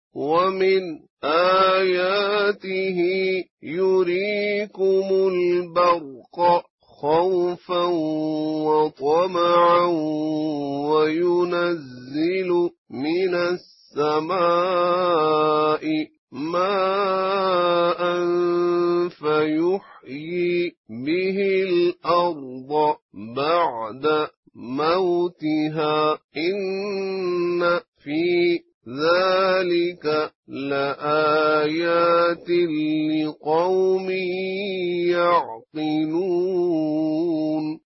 ومن آياته يريكم البرق خوفا وطمعا وينزل من السماء ماء فيحيي به الأرض بعد موتها إن في ذلك لآيات لقوم يعقلون.